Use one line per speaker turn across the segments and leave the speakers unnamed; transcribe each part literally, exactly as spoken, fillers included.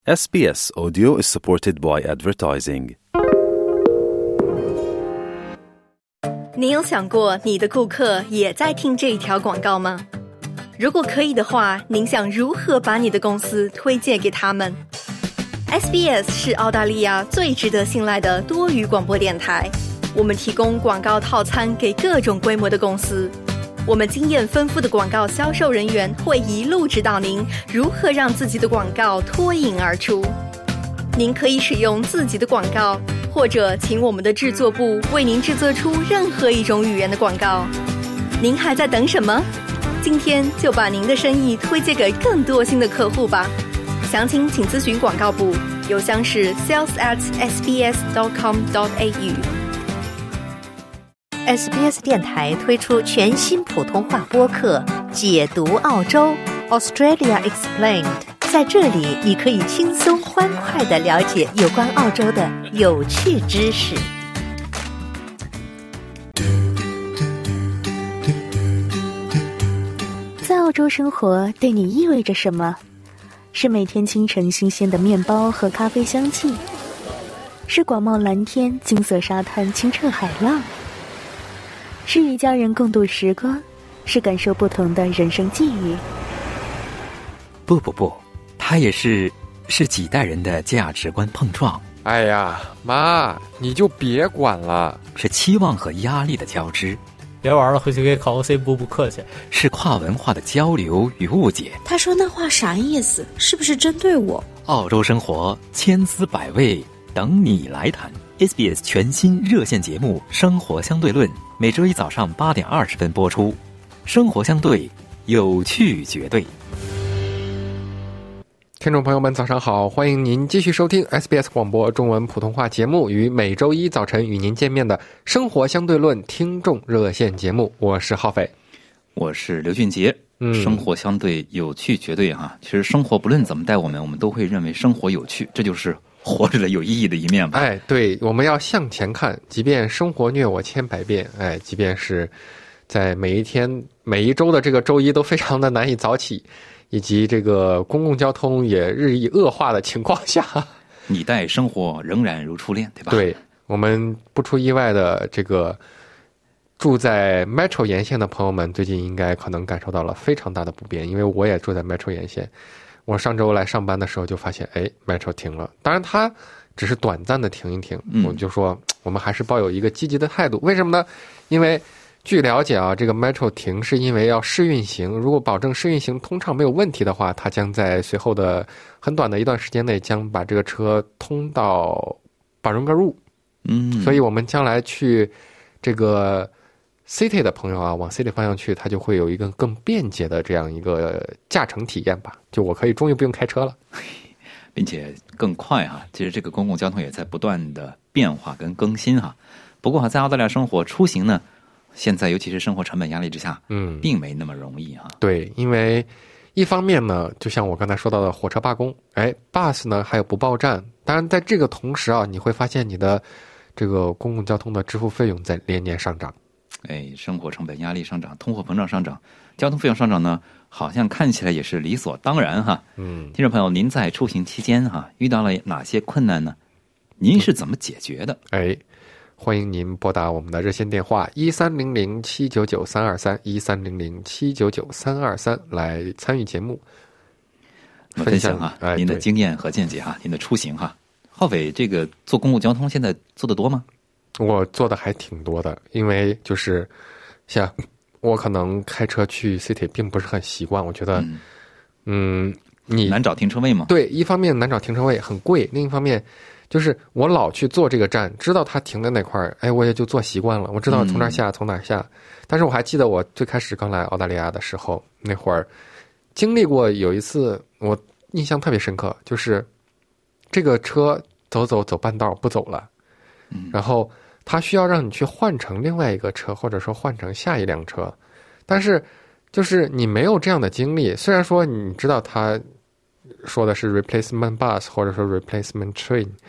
S B S Audio is supported by advertising.
你有想过你的顾客也在听这一条广告吗？如果可以的话，您想如何把你的公司推荐给他们？ S B S 是澳大利亚最值得信赖的多语广播电台，我们提供广告套餐给各种规模的公司。我们经验丰富的广告销售人员会一路指导您如何让自己的广告脱颖而出。您可以使用自己的广告，或者请我们的制作部为您制作出任何一种语言的广告。您还在等什么？今天就把您的生意推荐给更多新的客户吧。详情请咨询广告部，邮箱是 sales at s b s dot com dot a u。S B S 电台推出全新普通话播客解读澳洲 Australia Explained， 在这里你可以轻松欢快地了解有关澳洲的有趣知识。在澳洲生活对你意味着什么？是每天清晨新鲜的面包和咖啡香气，是广袤蓝天、金色沙滩、清澈海浪，是与家人共度时光，是感受不同的人生际遇。
不不不，它也是是几代人的价值观碰撞。
哎呀，妈，你就别管了。
是期望和压力的交织。
别玩了，回去给考个 C 补补课去。
是跨文化的交流与误解。
他说那话啥意思？是不是针对我？
澳洲生活千滋百味，等你来谈。S B S 全新热线节目《生活相对论》，每周一早上八点二十分播出。生活相对，有趣绝对。
听众朋友们早上好，欢迎您继续收听 S B S 广播中文普通话节目，于每周一早晨与您见面的生活相对论听众热线节目，我是浩斐，
我是刘俊杰。嗯，生活相对，有趣绝对哈。其实生活不论怎么带我们，我们都会认为生活有趣，这就是活着的有意义的一面吧。
哎，对，我们要向前看，即便生活虐我千百遍，哎，即便是在每一天每一周的这个周一都非常的难以早起，以及这个公共交通也日益恶化的情况下，
你待生活仍然如初恋，对吧？
对，我们不出意外的，这个住在 Metro 沿线的朋友们最近应该可能感受到了非常大的不便，因为我也住在 Metro 沿线。我上周来上班的时候就发现，哎 Metro 停了，当然它只是短暂的停一停，嗯，我就说我们还是抱有一个积极的态度。为什么呢？因为据了解啊，这个 Metro 停是因为要试运行，如果保证试运行通畅没有问题的话，它将在随后的很短的一段时间内将把这个车通到巴荣格路。嗯，所以我们将来去这个 City 的朋友啊，往 City 方向去，它就会有一个更便捷的这样一个驾乘体验吧。就我可以终于不用开车了，
并且更快哈。其实这个公共交通也在不断的变化跟更新哈。不过哈，在澳大利亚生活出行呢，现在尤其是生活成本压力之下，嗯，并没那么容易哈。
对，因为一方面呢，就像我刚才说到的火车罢工，哎 ，bus 呢还有不报站。当然，在这个同时啊，你会发现你的这个公共交通的支付费用在连年上涨。
哎，生活成本压力上涨，通货膨胀上涨，交通费用上涨呢，好像看起来也是理所当然哈。嗯，听众朋友，您在出行期间哈遇到了哪些困难呢？您是怎么解决的？
哎。欢迎您拨打我们的热线电话一三零零七九九三二三一三零零七九九三二三来参与节目，
分享啊、哎、您的经验和见解哈，您的出行哈。浩斐，这个坐公共交通现在坐得多吗？
我坐的还挺多的，因为就是像我可能开车去 City 并不是很习惯，我觉得嗯, 嗯你
难找停车位吗？
对，一方面难找停车位很贵，另一方面就是我老去坐这个站，知道它停在哪块儿，哎，我也就坐习惯了。我知道从哪儿下，嗯、从哪儿下。但是我还记得我最开始刚来澳大利亚的时候，那会儿经历过有一次，我印象特别深刻，就是这个车走走走半道不走了，嗯、然后它需要让你去换成另外一个车，或者说换成下一辆车，但是就是你没有这样的经历。虽然说你知道它说的是 replacement bus 或者说 replacement train。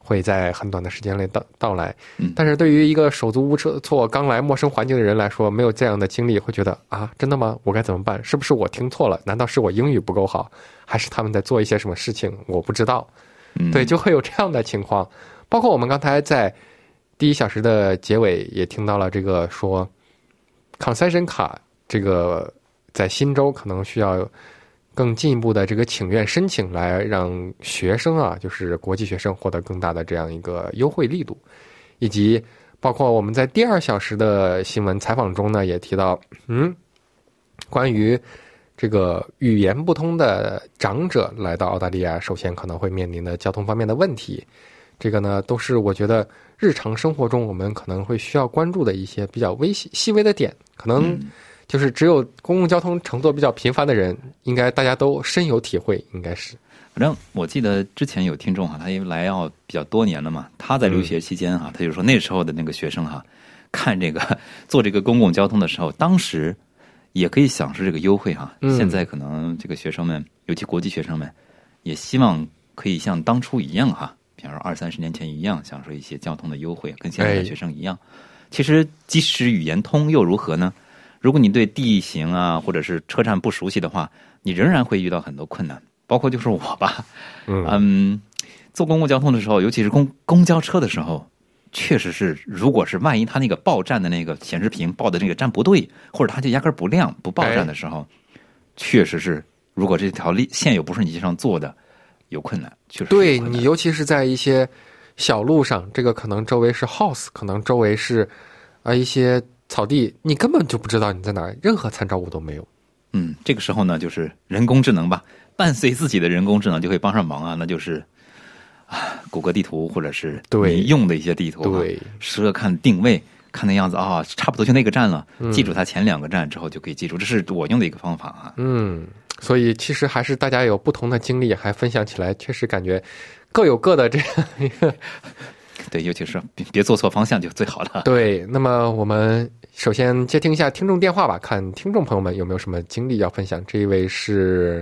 会在很短的时间内到到来。
嗯
但是对于一个手足无措、刚来陌生环境的人来说，没有这样的经历，会觉得啊，真的吗？我该怎么办？是不是我听错了？难道是我英语不够好，还是他们在做一些什么事情我不知道？
嗯
对，就会有这样的情况。包括我们刚才在第一小时的结尾也听到了这个说 concession 卡，这个在新州可能需要更进一步的这个请愿申请，来让学生啊，就是国际学生获得更大的这样一个优惠力度。以及包括我们在第二小时的新闻采访中呢，也提到，嗯，关于这个语言不通的长者来到澳大利亚，首先可能会面临的交通方面的问题。这个呢，都是我觉得日常生活中我们可能会需要关注的一些比较微细细微的点，可能就是只有公共交通乘坐比较频繁的人，应该大家都深有体会，应该是。
反正我记得之前有听众哈，他因为来澳比较多年了嘛，他在留学期间哈，他就说那时候的那个学生哈，看这个坐这个公共交通的时候，当时也可以享受这个优惠哈。
嗯
现在可能这个学生们，尤其国际学生们，也希望可以像当初一样哈，比方说二三十年前一样，享受一些交通的优惠，跟现在的学生一样。其实即使语言通又如何呢？如果你对地形啊或者是车站不熟悉的话，你仍然会遇到很多困难。包括就是我吧，
嗯
嗯，坐公共交通的时候，尤其是公公交车的时候，确实是，如果是万一他那个报站的那个显示屏报的那个站不对，或者他就压根儿不亮不报站的时候，确实是，如果这条线又不是你经常坐的，有困难，确实是
对
有困难
你，尤其是在一些小路上，这个可能周围是 house， 可能周围是啊、呃、一些草地，你根本就不知道你在哪儿，任何参照物都没有。
嗯，这个时候呢，就是人工智能吧。伴随自己的人工智能就会帮上忙啊，那就是啊，谷歌地图或者是你用的一些地图、啊，
对，
时刻看定位，看那样子啊，差不多就那个站了，嗯、记住它前两个站之后就可以记住，这是我用的一个方法啊。
嗯，所以其实还是大家有不同的经历，还分享起来，确实感觉各有各的这样一个。
对，尤其是别别做错方向就最好了。
对，那么我们首先接听一下听众电话吧，看听众朋友们有没有什么经历要分享。这一位是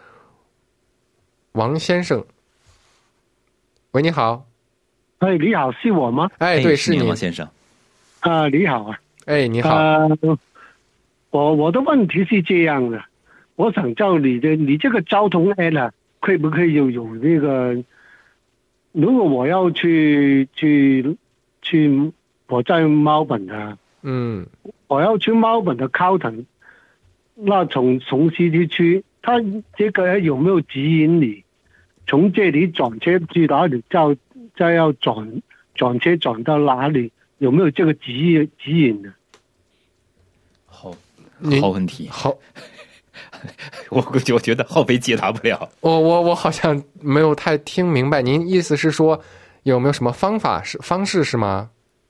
王先生，喂，你好。
哎，你好，是我吗？
哎，对，是你，
王先生。
啊、呃，你好啊。
哎，你好。
呃，我我的问题是这样的，我想叫你的，你这个交通 app 啊，可不可以有有那个？如果我要去去去，我在猫本的，
嗯，
我要去猫本的 Carlton， 那从从 C T 区，它这个有没有指引你？从这里转车去哪里，再再要转转车转到哪里？有没有这个指引指引呢？
好，好问题，
好，
我我觉得浩飞解答不了。
我我我好像没有太听明白，您意思是说有没有什么方法是方式是吗？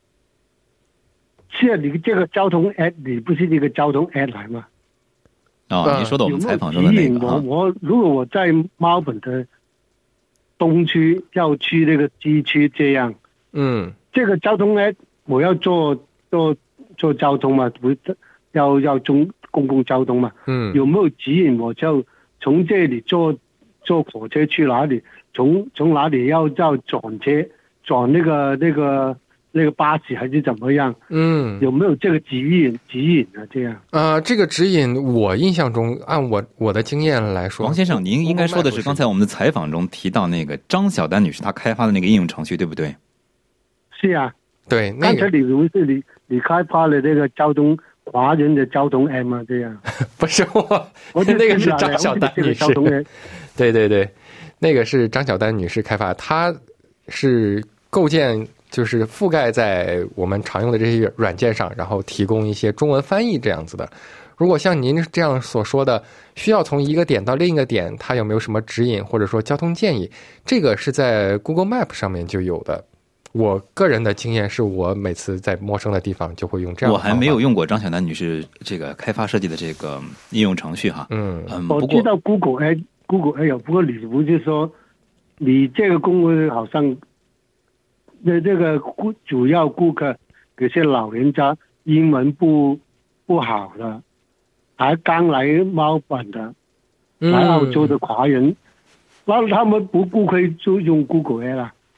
是啊，你这个交通 app， 你不是那个交通 app 来吗？
哦，你说的我们采访中的那个、
啊、我我如果我在猫本的东区要去那个西区，这样，
嗯，
这个交通 app 我要坐坐坐交通嘛，不要要中公共交通嘛，
嗯，
有没有指引我就从这里坐坐火车去哪里？从从哪里要要转车转那个那个那个巴士还是怎么样？
嗯，
有没有这个指引指引啊？这样
啊、呃，这个指引我印象中，按我我的经验来说，
王先生，您应该说的是刚才我们的采访中提到那个张小丹女士她开发的那个应用程序，对不对？
是啊，
对，那个
刚才你不是你你开发了这个交通华人的交通 M 啊？这样
不是我，
我
那个是张小丹女士。对对对，那个是张小丹女士开发，她是构建。就是覆盖在我们常用的这些软件上，然后提供一些中文翻译这样子的。如果像您这样所说的，需要从一个点到另一个点，它有没有什么指引或者说交通建议？这个是在 Google Map 上面就有的。我个人的经验是我每次在陌生的地方就会用这样的。
我还没有用过张小丹女士这个开发设计的这个应用程序哈。
嗯
嗯，
我知道 Google A Google A 有，不过你不是说你这个公司好像。那这个顾主要顾客有些老人家英文不不好的，还刚来猫本的，来澳洲的华人，那、嗯、他们不不可以就用 Google A 啦。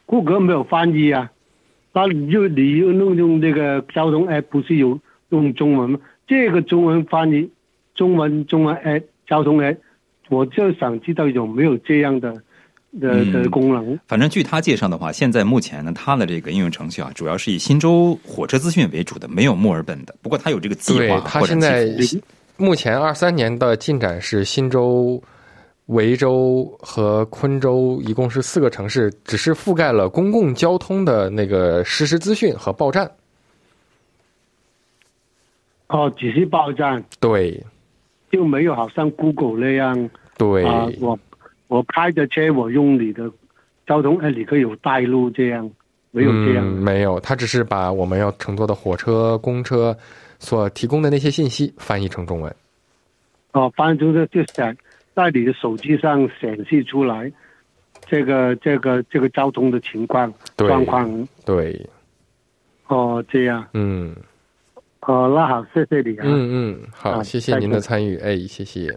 谷歌没有翻译啊，那你就你用用这个交通 app 不是有用中文吗？这个中文翻译，中文中文 app 交通 app， 我就想知道有没有这样的的的功能。
嗯、反正据他介绍的话，现在目前呢，他的这个应用程序啊，主要是以新州火车资讯为主的，没有墨尔本的。不过他有这个计划。
对，他现在目前二三年的进展是新州、维州和昆州一共是四个城市，只是覆盖了公共交通的那个实时资讯和报站。
哦，只是报站。
对，
就没有好像 Google 那样。
对，
啊、我我开着车，我用你的交通 app 你可以有带路这样，没有这样、
嗯。没有，他只是把我们要乘坐的火车、公车所提供的那些信息翻译成中文。
哦，翻译成就显在你的手机上显示出来，这个这个这个交通的情况状况。
对。
哦，这样。
嗯。
哦，那好，谢谢你啊。
嗯嗯，好，啊、谢谢您的参与，哎，谢谢。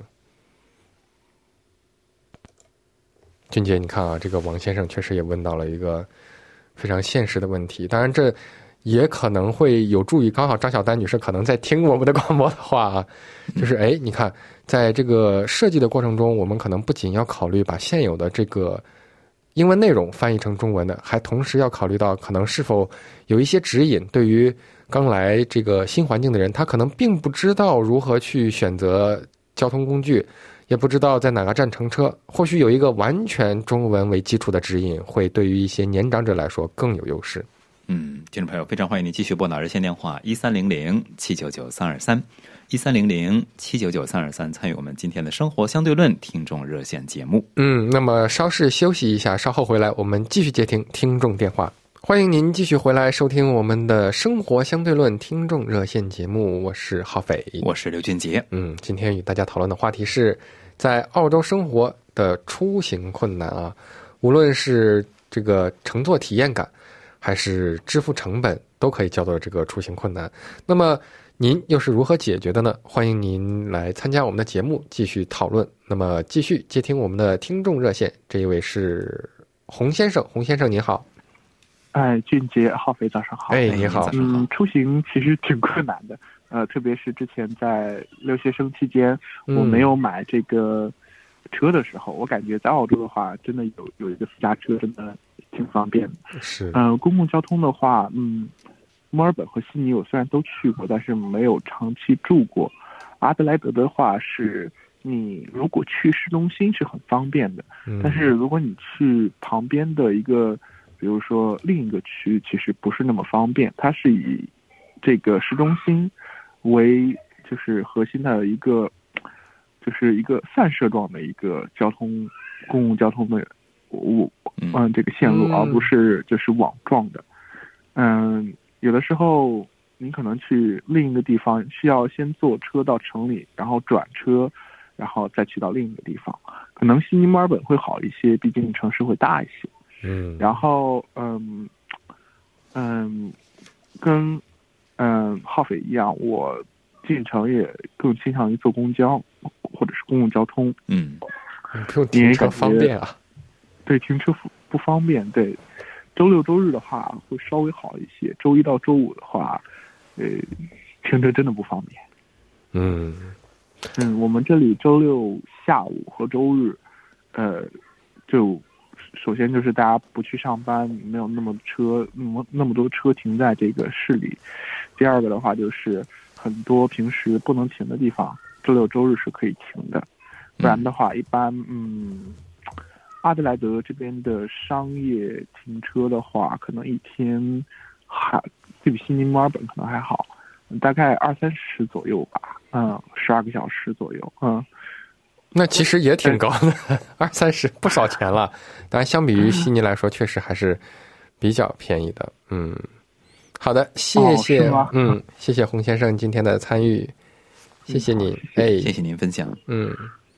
俊杰，你看啊，这个王先生确实也问到了一个非常现实的问题，当然这也可能会有助于，刚好张小丹女士可能在听我们的广播的话啊，就是哎，你看，在这个设计的过程中，我们可能不仅要考虑把现有的这个英文内容翻译成中文的，还同时要考虑到可能是否有一些指引，对于刚来这个新环境的人，他可能并不知道如何去选择交通工具，也不知道在哪个站乘车，或许有一个完全中文为基础的指引，会对于一些年长者来说更有优势。
嗯，听众朋友，非常欢迎您继续拨打热线电话一三零零七九九三二三一三零零七九九三二三，参与我们今天的生活相对论听众热线节目。
嗯，那么稍事休息一下，稍后回来我们继续接听听众电话。欢迎您继续回来收听我们的生活相对论听众热线节目，我是浩斐，
我是刘俊杰。
嗯，今天与大家讨论的话题是在澳洲生活的出行困难啊，无论是这个乘坐体验感，还是支付成本，都可以叫做这个出行困难。那么您又是如何解决的呢？欢迎您来参加我们的节目继续讨论。那么继续接听我们的听众热线，这一位是洪先生，洪先生您好。
哎，俊杰、浩斐，早上好。
哎，你好。
嗯，出行其实挺困难的，呃，特别是之前在留学生期间，我没有买这个车的时候，嗯、我感觉在澳洲的话，真的有有一个私家车，真的挺方便的。
是。
嗯、呃，公共交通的话，嗯，墨尔本和悉尼我虽然都去过，但是没有长期住过。阿德莱德的话是，你如果去市中心是很方便的，嗯、但是如果你去旁边的一个。比如说另一个区其实不是那么方便，它是以这个市中心为就是核心的一个就是一个散射状的一个交通公共交通的我嗯这个线路，而不是就是网状的。嗯，有的时候你可能去另一个地方需要先坐车到城里，然后转车，然后再去到另一个地方。可能悉尼、墨尔本会好一些，毕竟城市会大一些。
嗯，
然后嗯嗯，跟嗯浩斐一样，我进城也更倾向于坐公交或者是公共交通。
嗯，
不用停车方便啊。
对，停车不方便。对，周六周日的话会稍微好一些，周一到周五的话，呃，停车真的不方便。
嗯
嗯，我们这里周六下午和周日，呃，就。首先就是大家不去上班，没有那么车那么那么多车停在这个市里。第二个的话就是很多平时不能停的地方，周六周日是可以停的。不然的话，一般嗯，阿德莱德这边的商业停车的话，可能一天还对比悉尼、墨尔本可能还好，大概二三十左右吧，嗯，十二个小时左右，嗯。
那其实也挺高的，二三十不少钱了。当然，相比于悉尼来说，确实还是比较便宜的。嗯，好的，谢谢，
哦、
嗯，谢谢洪先生今天的参与，谢谢您，哎，
谢谢您分享。
嗯，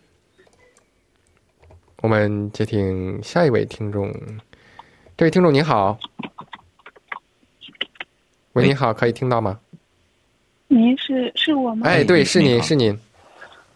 我们接听下一位听众，这位听众您好，喂，你好，可以听到吗？
您是是我吗？
哎，对，是您，是您。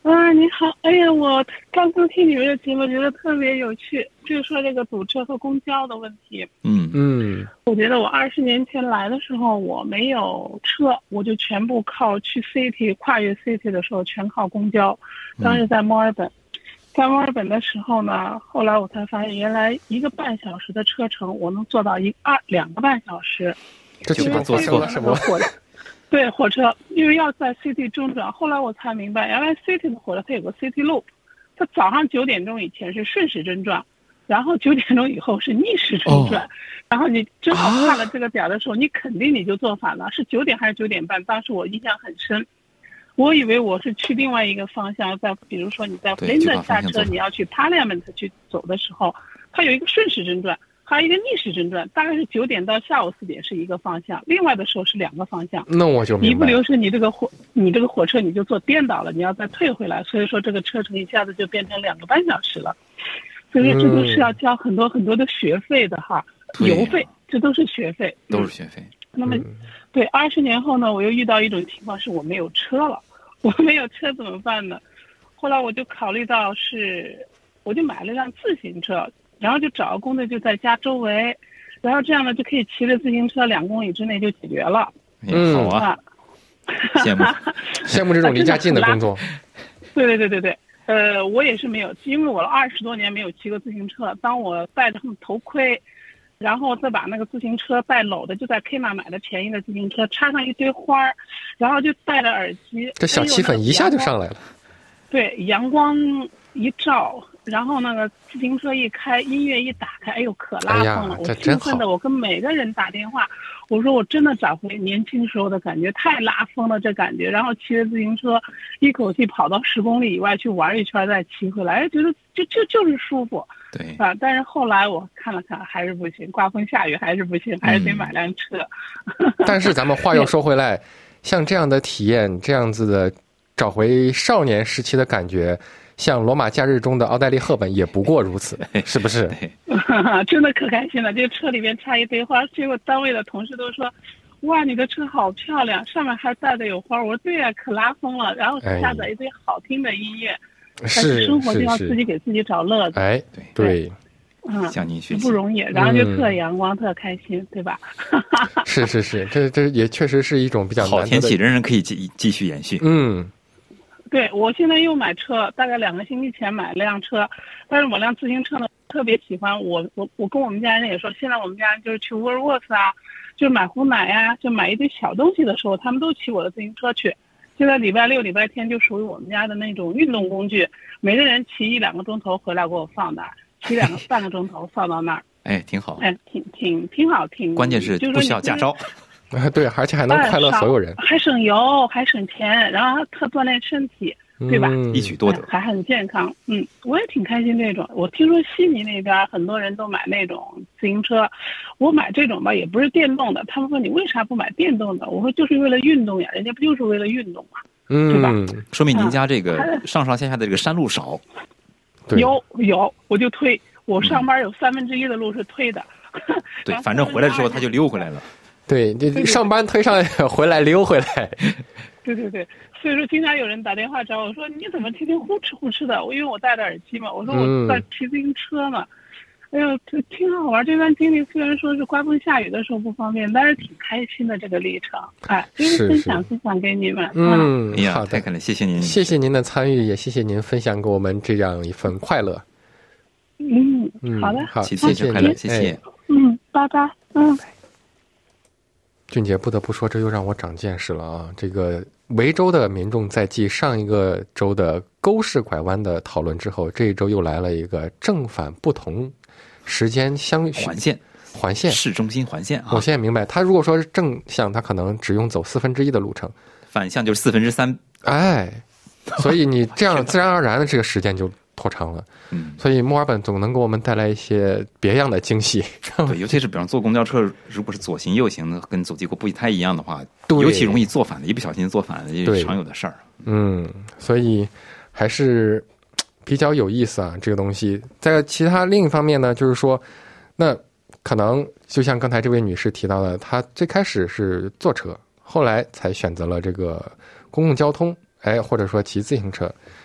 啊，你好！哎呀，我刚刚听你们的节目，觉得特别有趣，就是说这个堵车和公交的问题。
嗯
嗯，
我觉得我二十年前来的时候，我没有车，我就全部靠去 city 跨越 city 的时候全靠公交。当时在墨尔本，在墨尔本的时候呢，后来我才发现，原来一个半小时的车程，我能做到一二两个半小时。
这起码做错了什么？
对，火车因为要在 City 中转，后来我才明白，原来 City 的火车它有个 City Loop， 它早上九点钟以前是顺时针转，然后九点钟以后是逆时针转，哦、然后你正好看了这个点的时候，啊、你肯定你就坐反了，是九点还是九点半？当时我印象很深，我以为我是去另外一个方向，在比如说你在 Flinders 下车，你要去 Parliament 去走的时候，它有一个顺时针转。还有一个逆时针转，大概是九点到下午四点是一个方向，另外的时候是两个方向。
那我就明白，
一不留神你这个火，你这个火车你就坐颠倒了，你要再退回来，所以说这个车程一下子就变成两个半小时了。所以说这都是要交很多很多的学费的哈，嗯、油费，这都是学费，
都是学费。
嗯、那么，对，二十年后呢，我又遇到一种情况，是我没有车了，我没有车怎么办呢？后来我就考虑到是，我就买了辆自行车。然后就找个工作就在家周围，然后这样呢就可以骑着自行车两公里之内就解决了。
嗯，好啊，羡慕
羡慕这种离家近的工作。
对对对对对，呃，我也是没有，因为我二十多年没有骑过自行车。当我戴着头盔，然后再把那个自行车带搂的，就在 Kmart 买的便宜的自行车，插上一堆花儿，然后就戴着耳机，
这小气氛一下就上来了。
对，阳光一照。然后那个自行车一开，音乐一打开，哎呦，可拉风了！哎、我兴奋的，我跟每个人打电话，我说我真的找回年轻时候的感觉，太拉风了这感觉。然后骑着自行车，一口气跑到十公里以外去玩一圈，再骑回来，觉得就就就是舒服。
对
啊，但是后来我看了看，还是不行，刮风下雨还是不行，还是得买辆车。
嗯、但是咱们话又说回来，像这样的体验，这样子的找回少年时期的感觉。像罗马假日中的奥黛丽·赫本也不过如此，是不是？
真的可开心了！这个车里面插一堆花，结果单位的同事都说：“哇，你的车好漂亮，上面还带着有花。”我说：“对呀、啊，可拉风了。”然后下载一堆好听的音乐，但是生活就要自己给自己找乐子。
哎，对对，
嗯，
向您学习
不容易，然后就特阳光、嗯、特开心，对吧？
是是是，这这也确实是一种比较难得的
好天气，仍然可以继继续延续。
嗯。
对，我现在又买车，大概两个星期前买了辆车，但是我辆自行车呢特别喜欢，我我我跟我们家人也说，现在我们家人就是去沃尔沃斯啊，就买壶奶呀、啊，就买一堆小东西的时候，他们都骑我的自行车去。现在礼拜六、礼拜天就属于我们家的那种运动工具，每个人骑一两个钟头回来给我放那儿，骑两个半个钟头放到那儿。
哎，挺好。
哎，挺挺挺好听。
关键是不需要驾照。
对，而且还能快乐所有人，
还省油，还省钱，然后还特锻炼身体，对吧？
一举多得，
还很健康。嗯，我也挺开心这种。我听说悉尼那边很多人都买那种自行车，我买这种吧也不是电动的。他们说你为啥不买电动的？我说就是为了运动呀，人家不就是为了运动嘛，
嗯，
对吧？
说明您家这个上上下下的这个山路少。
嗯、有有，我就推，我上班有三分之一的路是推的。
嗯、对，反正回来之后他就溜回来了。
对，这上班推上来，回来溜回来。
对对对，所以说经常有人打电话找我说你怎么天天呼哧呼哧的？因为我戴着耳机嘛，我说我在骑自行车嘛。嗯、哎呦，这挺好玩。这段经历虽然说是刮风下雨的时候不方便，但是挺开心的这个历程。哎，就是分享分享给你们。
嗯，
哎呀，
好的，
太可能，谢谢您，
谢谢您的参与，也谢谢您分享给我们这样一份快乐。
嗯，好的，
好，
谢谢快乐，谢谢。
哎、
嗯，拜拜。嗯。
俊杰不得不说，这又让我长见识了啊！这个维州的民众在继上一个州的沟式拐弯的讨论之后，这一周又来了一个正反不同时间相
环线，
环线
市中心环线啊！
我现在明白，他如果说是正向，他可能只用走四分之一的路程，
反向就是四分之三。
哎，所以你这样自然而然的这个时间就拖长了。
嗯，
所以墨尔本总能给我们带来一些别样的惊喜。
对，尤其是比方坐公交车，如果是左行右行的，跟走地过不太一样的话，尤其容易坐反的，一不小心坐反了，也常有的事儿。
嗯，所以还是比较有意思啊，这个东西。在其他另一方面呢，就是说，那可能就像刚才这位女士提到的，她最开始是坐车，后来才选择了这个公共交通，哎，或者说骑自行车。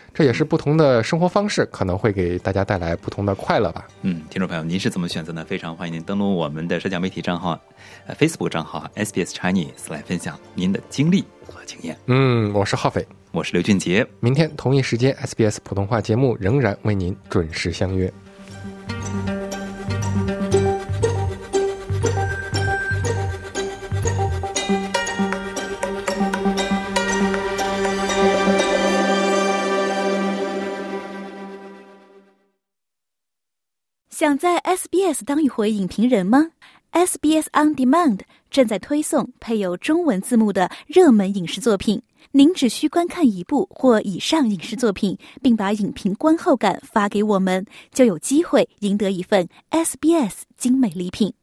这也是不同的生活方式可能会给大家带来不同的快乐吧。
嗯，听众朋友，您是怎么选择呢？非常欢迎您登录我们的社交媒体账号、呃、Facebook 账号 S B S Chinese 来分享您的经历和经验。
嗯，我是浩斐，
我是刘俊杰。
明天同一时间 S B S 普通话节目仍然为您准时相约。
想在 S B S 当一回影评人吗？ S B S On Demand 正在推送配有中文字幕的热门影视作品，您只需观看一部或以上影视作品，并把影评观后感发给我们，就有机会赢得一份 S B S 精美礼品。